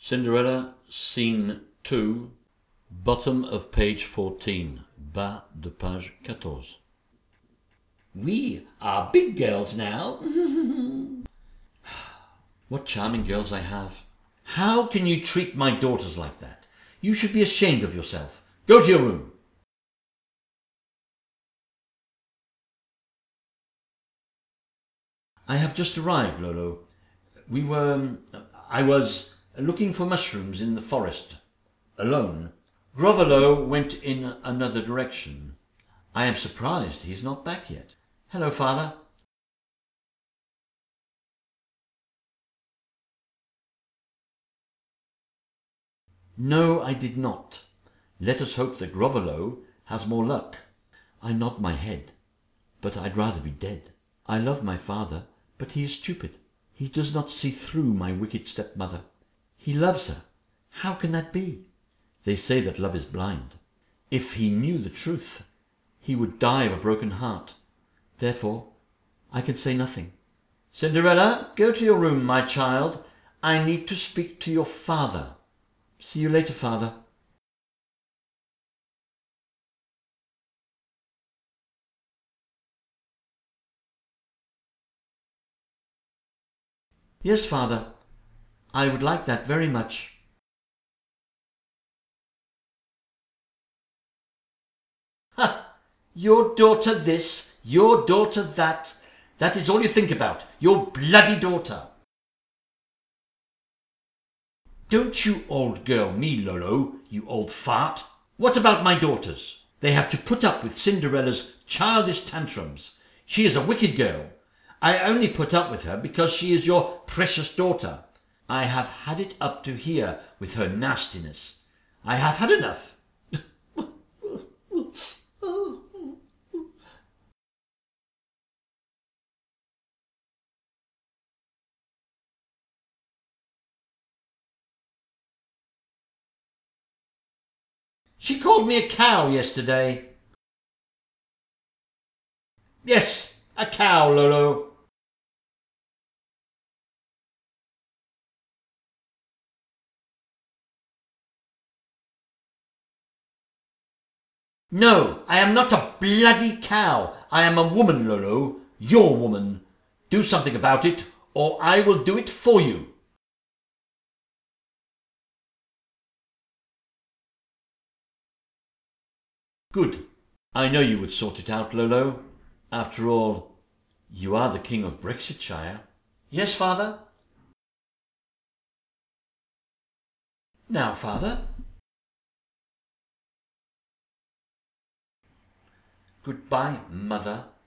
Cinderella, Scene 2, bottom of page 14, bas de page 14. We are big girls now. What charming girls I have. How can you treat my daughters like that? You should be ashamed of yourself. Go to your room. I have just arrived, Lolo. I was looking for mushrooms in the forest, alone. Grovolo went in another direction. I am surprised he is not back yet. Hello, Father. No, I did not. Let us hope that Grovolo has more luck. I nod my head, but I'd rather be dead. I love my father, but he is stupid. He does not see through my wicked stepmother. He loves her. How can that be? They say that love is blind. If he knew the truth, he would die of a broken heart. Therefore, I can say nothing. Cinderella, go to your room, my child. I need to speak to your father. See you later, Father. Yes, Father. I would like that very much. Ha! Your daughter this, your daughter that. That is all you think about. Your bloody daughter. Don't you old girl me, Lolo, you old fart. What about my daughters? They have to put up with Cinderella's childish tantrums. She is a wicked girl. I only put up with her because she is your precious daughter. I have had it up to here with her nastiness. I have had enough. She called me a cow yesterday. Yes, a cow, Lolo. No, I am not a bloody cow. I am a woman, Lolo. Your woman. Do something about it, or I will do it for you. Good. I know you would sort it out, Lolo. After all, you are the king of Brexitshire. Yes, Father? Now, Father? Goodbye, Mother.